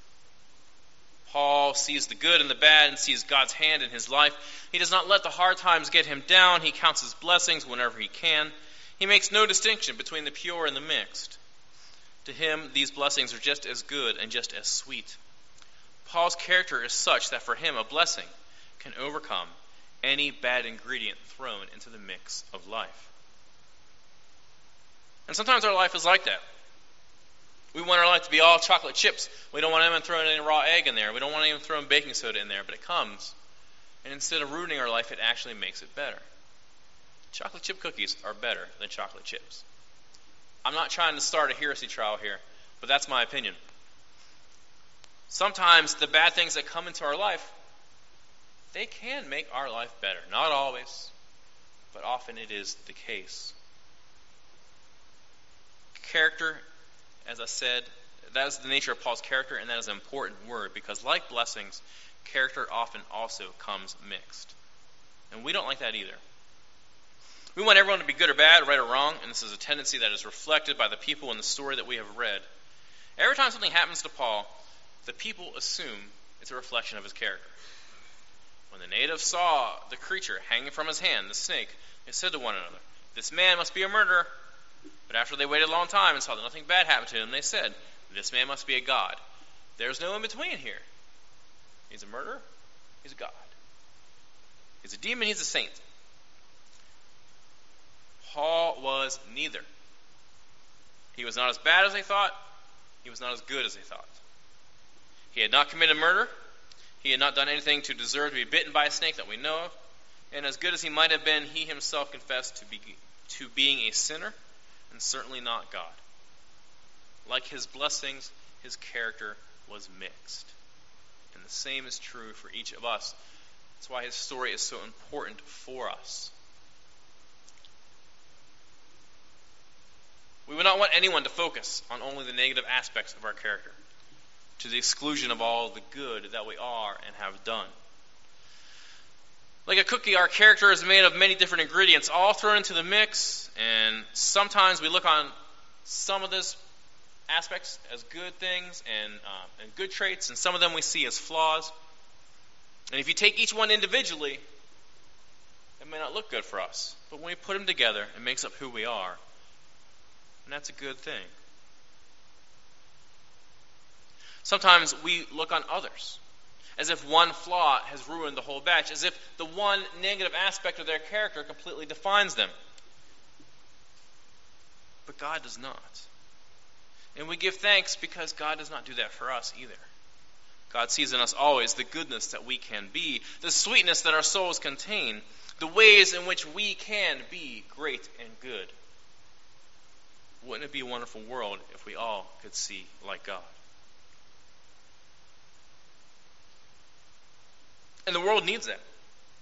Paul sees the good and the bad and sees God's hand in his life. He does not let the hard times get him down. He counts his blessings whenever he can. He makes no distinction between the pure and the mixed. To him, these blessings are just as good and just as sweet. Paul's character is such that for him, a blessing can overcome any bad ingredient thrown into the mix of life. And sometimes our life is like that. We want our life to be all chocolate chips. We don't want anyone throwing any raw egg in there. We don't want anyone throwing baking soda in there, but it comes. And instead of ruining our life, it actually makes it better. Chocolate chip cookies are better than chocolate chips. I'm not trying to start a heresy trial here, but that's my opinion. Sometimes the bad things that come into our life, they can make our life better. Not always, but often it is the case. Character, as I said, that is the nature of Paul's character, and that is an important word, because like blessings, character often also comes mixed. And we don't like that either. We want everyone to be good or bad, right or wrong, and this is a tendency that is reflected by the people in the story that we have read. Every time something happens to Paul, the people assume it's a reflection of his character. When the natives saw the creature hanging from his hand, the snake, they said to one another, "This man must be a murderer." But after they waited a long time and saw that nothing bad happened to him, they said, "This man must be a god." There's no in between here. He's a murderer, he's a god. He's a demon, he's a saint. Paul was neither. He was not as bad as they thought. He was not as good as they thought. He had not committed murder. He had not done anything to deserve to be bitten by a snake that we know of. And as good as he might have been, he himself confessed to being a sinner and certainly not God. Like his blessings, his character was mixed. And the same is true for each of us. That's why his story is so important for us. We would not want anyone to focus on only the negative aspects of our character, to the exclusion of all the good that we are and have done. Like a cookie, our character is made of many different ingredients, all thrown into the mix, and sometimes we look on some of those aspects as good things and good traits, and some of them we see as flaws. And if you take each one individually, it may not look good for us. But when we put them together, it makes up who we are. And that's a good thing. Sometimes we look on others as if one flaw has ruined the whole batch, as if the one negative aspect of their character completely defines them. But God does not. And we give thanks because God does not do that for us either. God sees in us always the goodness that we can be, the sweetness that our souls contain, the ways in which we can be great and good. Wouldn't it be a wonderful world if we all could see like God? And the world needs that.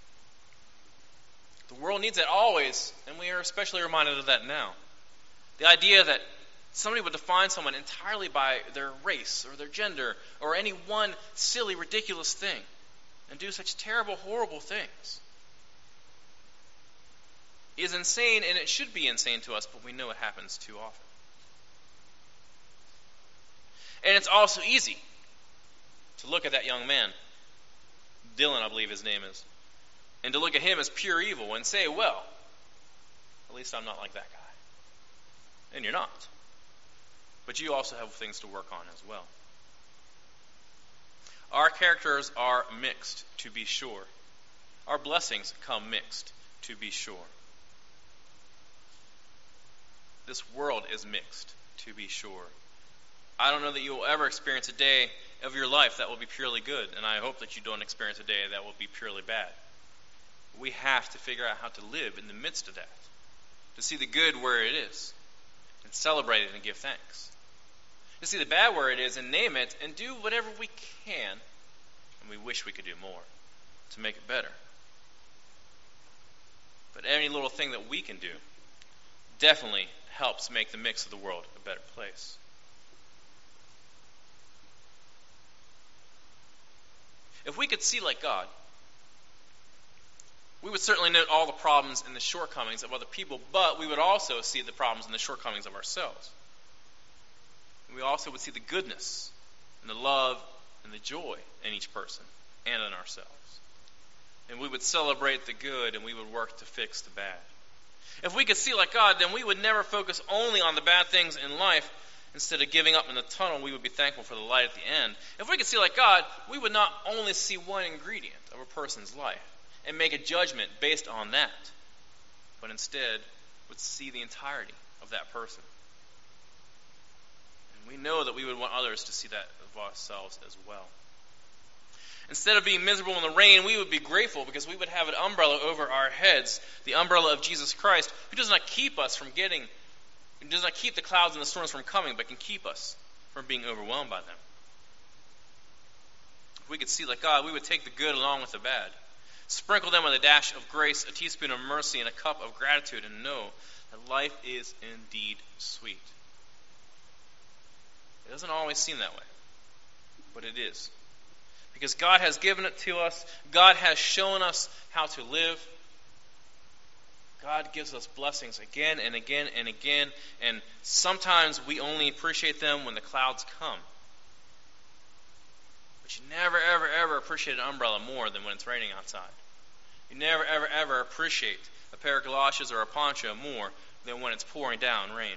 The world needs that always, and we are especially reminded of that now. The idea that somebody would define someone entirely by their race or their gender or any one silly, ridiculous thing and do such terrible, horrible things is insane, and it should be insane to us, but we know it happens too often. And it's also easy to look at that young man, Dylan, I believe his name is, and to look at him as pure evil and say, well, at least I'm not like that guy. And you're not. But you also have things to work on as well. Our characters are mixed, to be sure. Our blessings come mixed, to be sure. This world is mixed, to be sure. I don't know that you will ever experience a day of your life that will be purely good, and I hope that you don't experience a day that will be purely bad. We have to figure out how to live in the midst of that, to see the good where it is, and celebrate it and give thanks. to see the bad where it is and name it and do whatever we can, and we wish we could do more to make it better. But any little thing that we can do definitely helps make the mix of the world a better place. If we could see like God, we would certainly note all the problems and the shortcomings of other people, but we would also see the problems and the shortcomings of ourselves. And we also would see the goodness and the love and the joy in each person and in ourselves. And we would celebrate the good and we would work to fix the bad. If we could see like God, then we would never focus only on the bad things in life. Instead of giving up in the tunnel, we would be thankful for the light at the end. If we could see like God, we would not only see one ingredient of a person's life and make a judgment based on that, but instead would see the entirety of that person. And we know that we would want others to see that of ourselves as well. Instead of being miserable in the rain, we would be grateful because we would have an umbrella over our heads, the umbrella of Jesus Christ, who does not keep us from getting, who does not keep the clouds and the storms from coming, but can keep us from being overwhelmed by them. If we could see like God, we would take the good along with the bad, sprinkle them with a dash of grace, a teaspoon of mercy, and a cup of gratitude, and know that life is indeed sweet. It doesn't always seem that way, but it is. Because God has given it to us. God has shown us how to live. God gives us blessings again and again and again. And sometimes we only appreciate them when the clouds come. But you never, ever, ever appreciate an umbrella more than when it's raining outside. You never, ever, ever appreciate a pair of galoshes or a poncho more than when it's pouring down rain.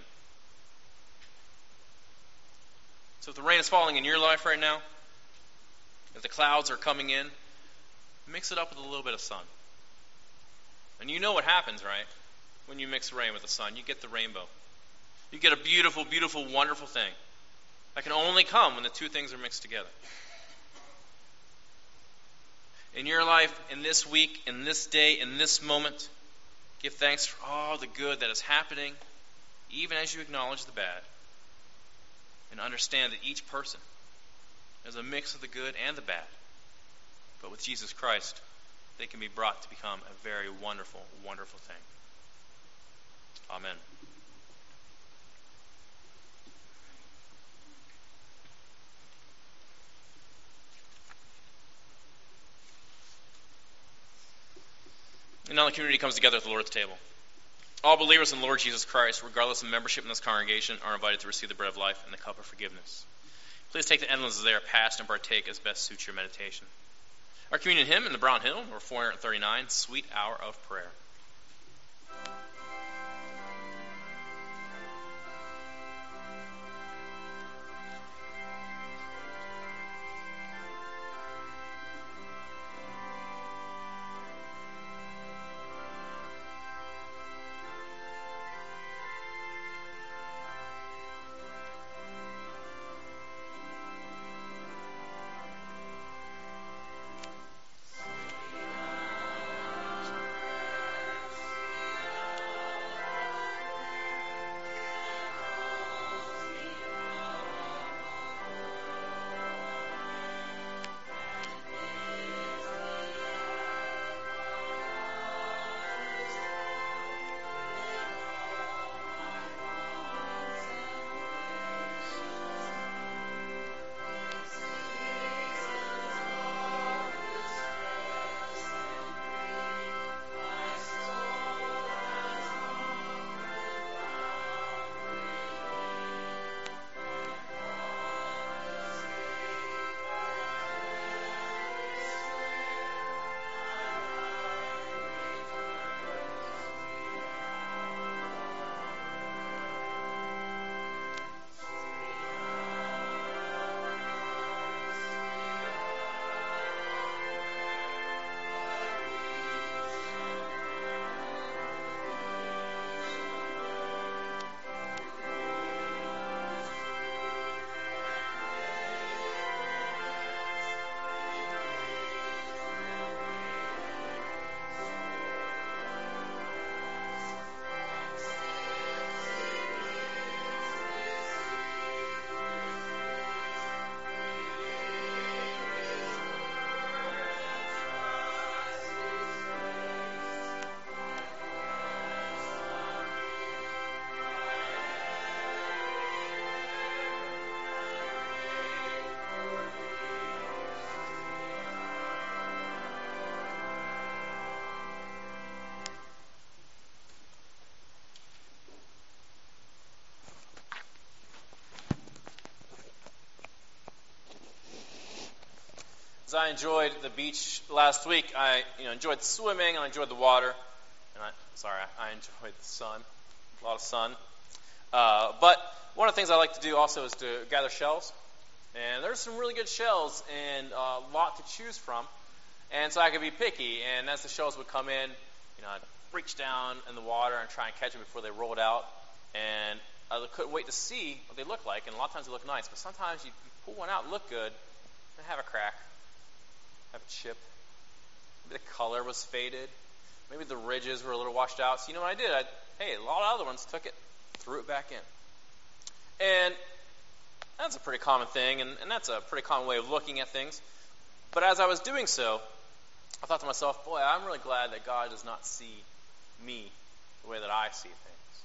So if the rain is falling in your life right now, if the clouds are coming in, mix it up with a little bit of sun. And you know what happens, right? When you mix rain with the sun, you get the rainbow. You get a beautiful, beautiful, wonderful thing that can only come when the two things are mixed together. In your life, in this week, in this day, in this moment, give thanks for all the good that is happening, even as you acknowledge the bad. And understand that each person is a mix of the good and the bad. But with Jesus Christ, they can be brought to become a very wonderful, wonderful thing. Amen. And now the community comes together at the Lord's table. All believers in the Lord Jesus Christ, regardless of membership in this congregation, are invited to receive the bread of life and the cup of forgiveness. Please take the emblems as they are passed and partake as best suits your meditation. Our communion hymn in the Brown Hymnal, number 439, Sweet Hour of Prayer. Sweet As I enjoyed the beach last week, I enjoyed swimming and I enjoyed the water. And I enjoyed the sun, a lot of sun. But one of the things I like to do also is to gather shells. And there's some really good shells and a lot to choose from. And so I could be picky. And as the shells would come in, I'd reach down in the water and try and catch them before they rolled out. And I couldn't wait to see what they look like. And a lot of times they look nice. But sometimes you pull one out, look good, and have a crack, have a chip. Maybe the color was faded. Maybe the ridges were a little washed out. So you know what I did? A lot of other ones took it, threw it back in. And that's a pretty common thing, and that's a pretty common way of looking at things. But as I was doing so, I thought to myself, boy, I'm really glad that God does not see me the way that I see things.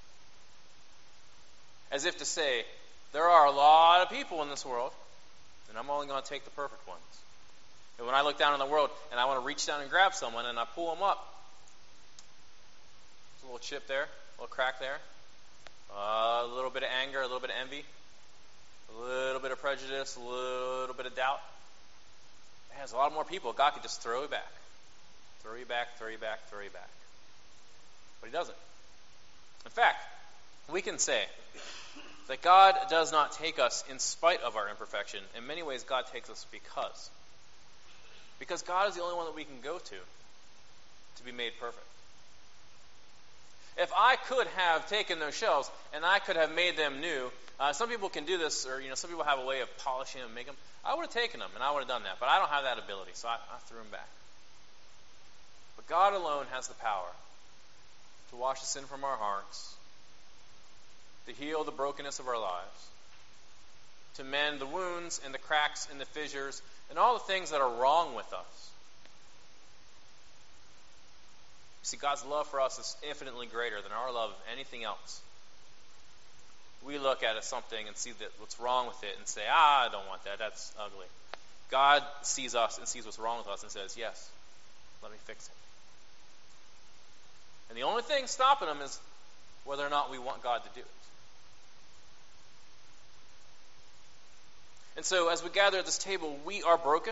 As if to say, there are a lot of people in this world, and I'm only going to take the perfect ones. And when I look down in the world and I want to reach down and grab someone and I pull them up, there's a little chip there, a little crack there, a little bit of anger, a little bit of envy, a little bit of prejudice, a little bit of doubt. Man, there's a lot more people. God could just throw you back. Throw you back, throw you back, throw you back. But he doesn't. In fact, we can say that God does not take us in spite of our imperfection. In many ways, God takes us because. Because God is the only one that we can go to be made perfect. If I could have taken those shells and I could have made them new, some people can do this, or some people have a way of polishing them and make them. I would have taken them and I would have done that, but I don't have that ability, so I threw them back. But God alone has the power to wash the sin from our hearts, to heal the brokenness of our lives, to mend the wounds and the cracks and the fissures and all the things that are wrong with us. You see, God's love for us is infinitely greater than our love of anything else. We look at something and see that what's wrong with it and say, I don't want that, that's ugly. God sees us and sees what's wrong with us and says, yes, let me fix it. And the only thing stopping him is whether or not we want God to do it. And so as we gather at this table, we are broken.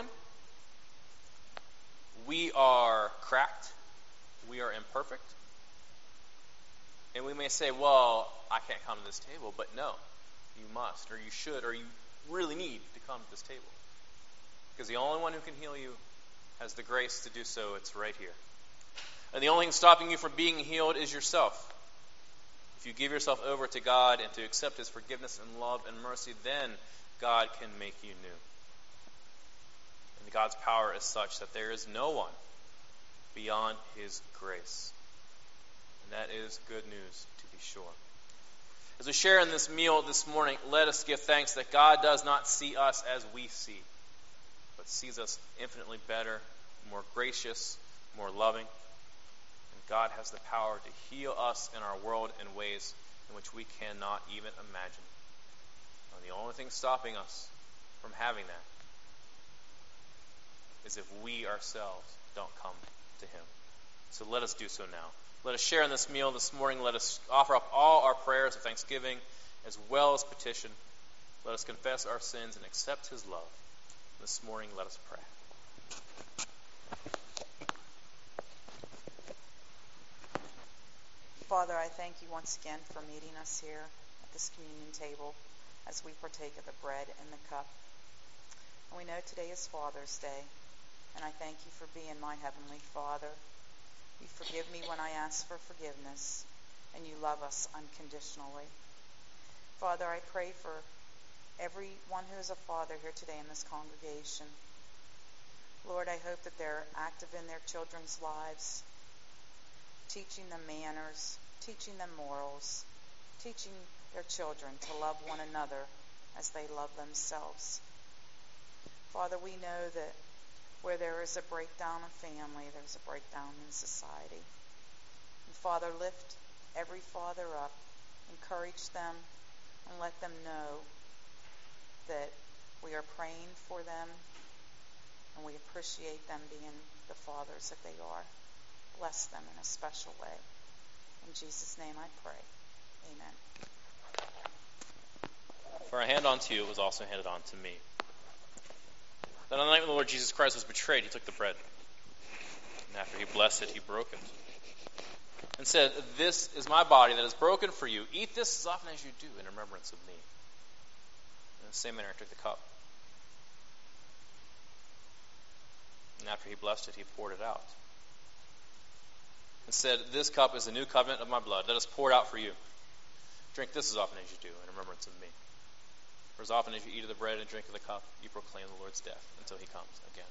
We are cracked. We are imperfect. And we may say, well, I can't come to this table. But no, you must, or you should, or you really need to come to this table. Because the only one who can heal you has the grace to do so. It's right here. And the only thing stopping you from being healed is yourself. If you give yourself over to God and to accept his forgiveness and love and mercy, then God can make you new. And God's power is such that there is no one beyond his grace. And that is good news, to be sure. As we share in this meal this morning, let us give thanks that God does not see us as we see, but sees us infinitely better, more gracious, more loving. And God has the power to heal us in our world in ways in which we cannot even imagine. And the only thing stopping us from having that is if we ourselves don't come to him. So let us do so now. Let us share in this meal this morning. Let us offer up all our prayers of thanksgiving as well as petition. Let us confess our sins and accept his love. This morning, let us pray. Father, I thank you once again for meeting us here at this communion table as we partake of the bread and the cup. And we know today is Father's Day, and I thank you for being my Heavenly Father. You forgive me when I ask for forgiveness, and you love us unconditionally. Father, I pray for everyone who is a father here today in this congregation. Lord, I hope that they're active in their children's lives, teaching them manners, teaching them morals, teaching their children to love one another as they love themselves. Father, we know that where there is a breakdown of family, there's a breakdown in society. And Father, lift every father up, encourage them, and let them know that we are praying for them and we appreciate them being the fathers that they are. Bless them in a special way. In Jesus' name I pray. Amen. For a hand on to you, it was also handed on to me. That on the night when the Lord Jesus Christ was betrayed, he took the bread. And after he blessed it, he broke it. And said, "This is my body that is broken for you. Eat this as often as you do in remembrance of me." In the same manner, he took the cup. And after he blessed it, he poured it out. And said, "This cup is the new covenant of my blood that is poured out for you. Drink this as often as you do in remembrance of me. For as often as you eat of the bread and drink of the cup, you proclaim the Lord's death until he comes again."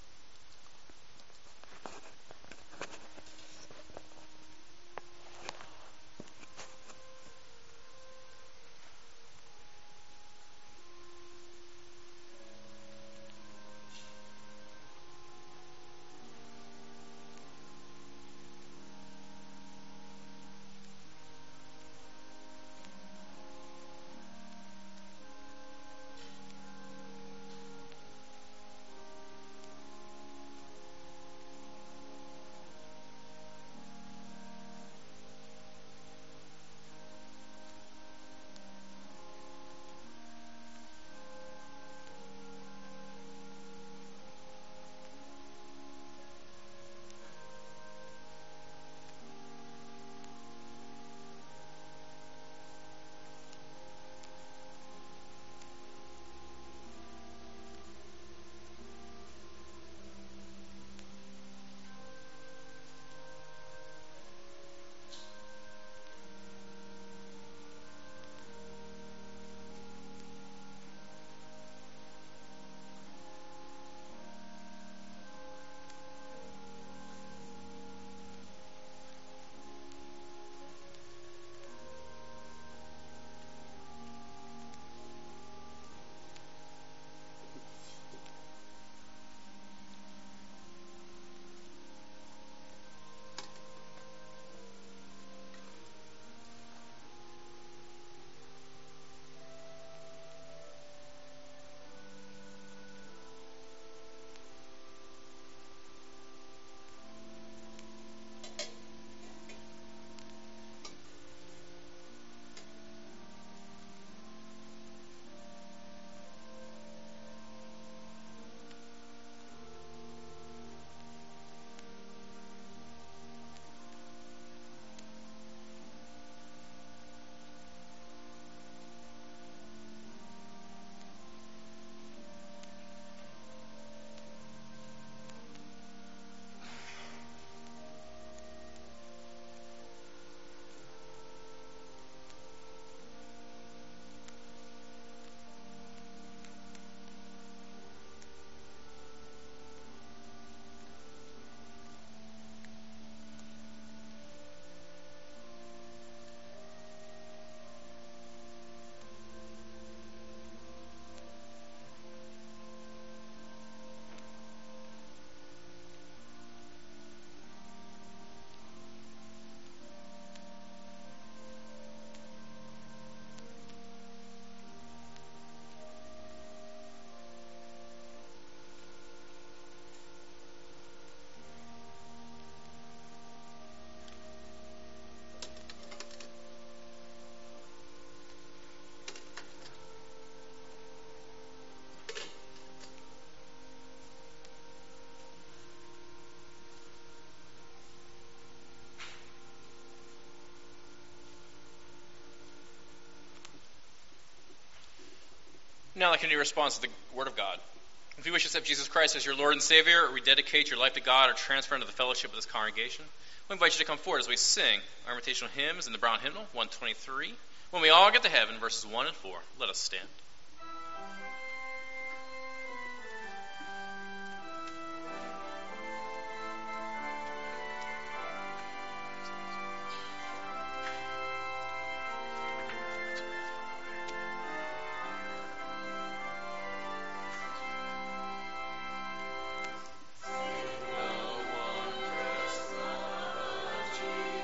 Now, like any response to the Word of God. If you wish to accept Jesus Christ as your Lord and Savior, or rededicate your life to God, or transfer into the fellowship of this congregation, we invite you to come forward as we sing our invitational hymns in the Brown Hymnal, 123. When we all get to heaven, verses 1 and 4. Let us stand.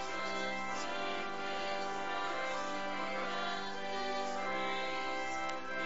Jesus.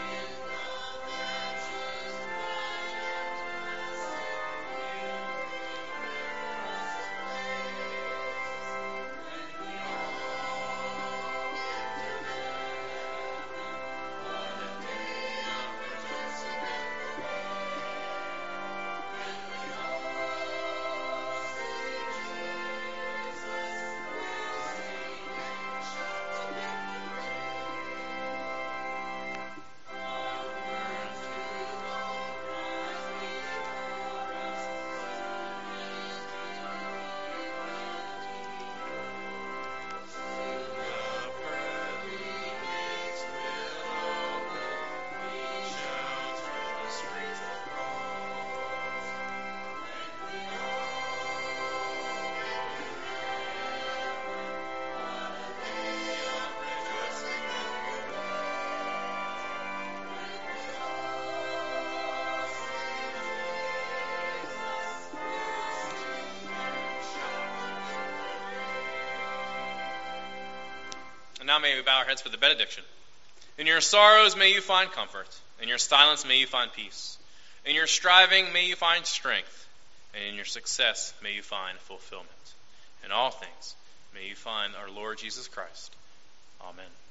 now may we bow our heads for the benediction. In your sorrows may you find comfort. In your silence may you find peace. In your striving may you find strength. And in your success may you find fulfillment. In all things may you find our Lord Jesus Christ. Amen.